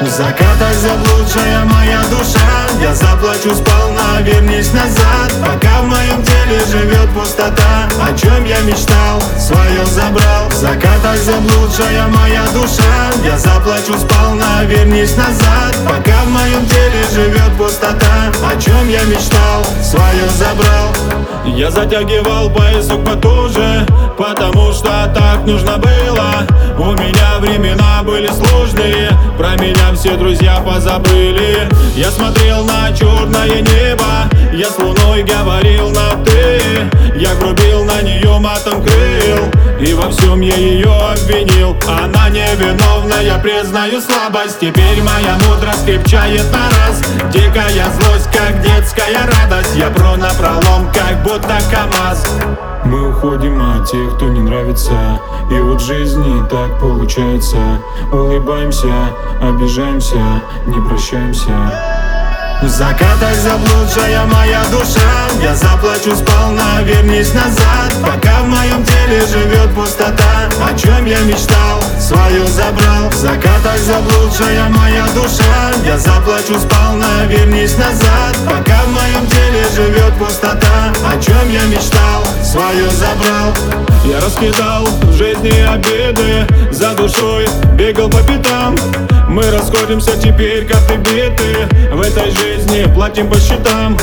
В закатах заблудшая моя душа, я заплачу сполна, вернись назад. Пока в моем теле живет пустота, о чем я мечтал, свое забрал. В закатах заблудшая моя душа, я заплачу сполна, вернись назад. Пока в моем теле живет пустота, о чем я мечтал, свое забрал. Я затягивал поясок потуже, потому что так нужно было. У меня времена были сложные, про меня все друзья позабыли. Я смотрел на черное небо, я с луной говорил на «ты». Я грубил на нее, матом крыл, и во всем я ее обвинил. Она невиновна, я признаю слабость. Теперь моя мудрость крепчает на раз. Дикая злость, как детская радость. Я пру напролом, как будто КамАЗ. Мы уходим от тех, кто не нравится, и вот в жизни так получается. Улыбаемся, обижаемся, не прощаемся. В закатах заблудшая моя душа, я заплачу сполна, вернись назад. Пока в моем теле живет пустота, о чем я мечтал, свое забрал. В закатах заблудшая моя душа, я заплачу сполна, вернись назад. Пока в моем теле живет пустота, о чем я мечтал, свое забрал. Я раскидал в жизни обиды, за душой бегал по пятам. Мы расходимся теперь, как прибиты, в этой жизни платим по счетам.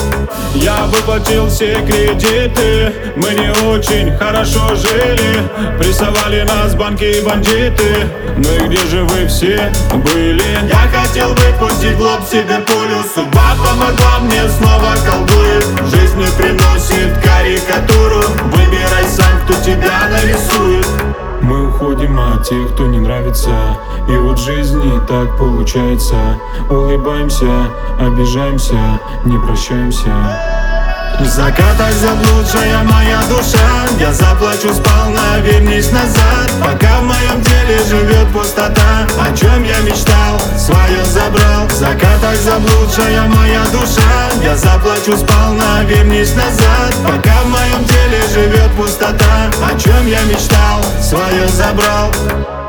Я выплатил все кредиты, мы не очень хорошо жили. Прессовали нас банки и бандиты, ну и где же вы все были? Я хотел выпустить в лоб себе пулю, судьба помогла мне, снова колдует. Жизнь мне приносит карикатуру, выбирай сам, кто тебя нарисует. Мы уходим от тех, кто не нравится, и вот в жизни так получается. Улыбаемся, обижаемся, не прощаемся. В закатах заблудшая моя душа, я заплачу сполна, вернись назад. Пока в моем теле живет пустота, о чем я мечтал, свое забрал. В закатах заблудшая моя душа, я заплачу сполна, вернись назад. Пока в моем теле живет пустота, о чем я мечтал, свое забрал.